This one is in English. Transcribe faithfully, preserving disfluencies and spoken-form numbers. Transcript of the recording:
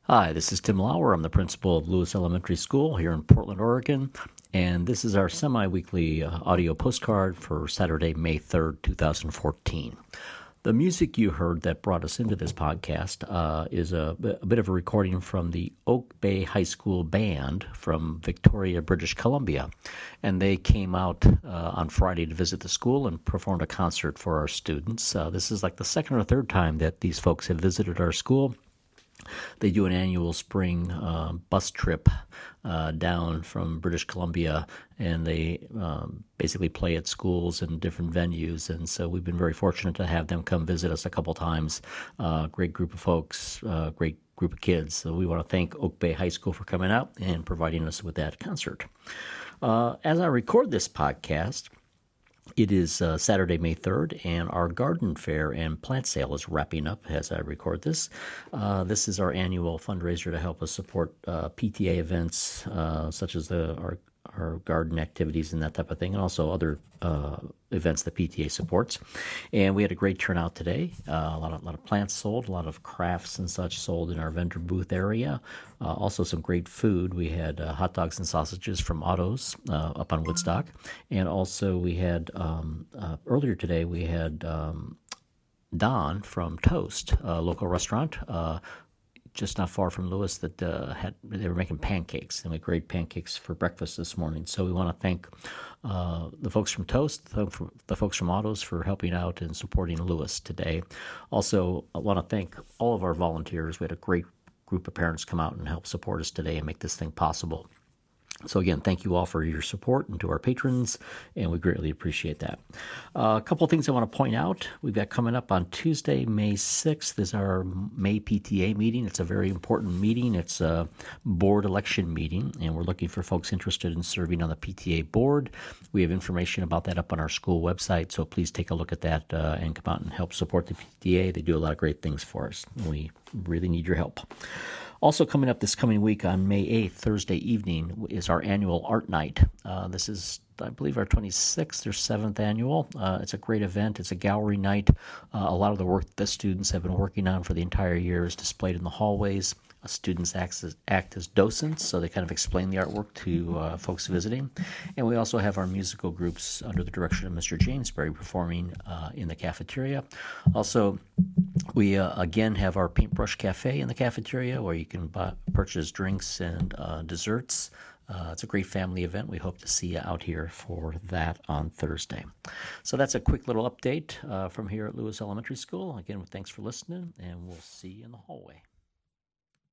Hi, this is Tim Lauer. I'm the principal of Lewis Elementary School here in Portland, Oregon, and this is our semi-weekly uh, audio postcard for Saturday, May third, twenty fourteen. The music you heard that brought us into this podcast uh, is a, a bit of a recording from the Oak Bay High School Band from Victoria, British Columbia. And they came out uh, on Friday to visit the school and performed a concert for our students. Uh, this is like the second or third time that these folks have visited our school. They do an annual spring uh, bus trip uh, down from British Columbia, and they um, basically play at schools and different venues. And so we've been very fortunate to have them come visit us a couple times. Uh, great group of folks, uh, great group of kids. So we want to thank Oak Bay High School for coming out and providing us with that concert. Uh, as I record this podcast, it is uh, Saturday, May third, and our garden fair and plant sale is wrapping up as I record this. Uh, this is our annual fundraiser to help us support uh, P T A events uh, such as the our our garden activities and that type of thing, and also other uh, events that P T A supports. And we had a great turnout today. Uh, a lot of a lot of plants sold, a lot of crafts and such sold in our vendor booth area. Uh, also some great food. We had uh, hot dogs and sausages from Otto's uh, up on Woodstock, and also we had um, uh, earlier today we had um, Don from Toast, a local restaurant. Uh, just not far from Lewis, that uh, had they were making pancakes, and we had great pancakes for breakfast this morning. So we want to thank uh, the folks from Toast, the, the folks from Autos for helping out and supporting Lewis today. Also, I want to thank all of our volunteers. We had a great group of parents come out and help support us today and make this thing possible. So again, thank you all for your support, and to our patrons, and we greatly appreciate that. Uh, a couple of things I want to point out. We've got coming up on Tuesday, May sixth, is our May P T A meeting. It's a very important meeting. It's a board election meeting, and we're looking for folks interested in serving on the P T A board. We have information about that up on our school website, so please take a look at that uh, and come out and help support the P T A. They do a lot of great things for us. We really need your help. Also coming up this coming week on May eighth, Thursday evening, is our annual art night. Uh, this is, I believe, our twenty-sixth or seventh annual. Uh, it's a great event. It's a gallery night. Uh, a lot of the work that the students have been working on for the entire year is displayed in the hallways. Uh, students act as, act as docents, so they kind of explain the artwork to uh, folks visiting. And we also have our musical groups under the direction of Mister Jamesbury performing uh, in the cafeteria. Also, we uh, again have our Paintbrush Cafe in the cafeteria, where you can buy, purchase drinks and uh, desserts. Uh, it's a great family event. We hope to see you out here for that on Thursday. So that's a quick little update uh, from here at Lewis Elementary School. Again, thanks for listening, and we'll see you in the hallway.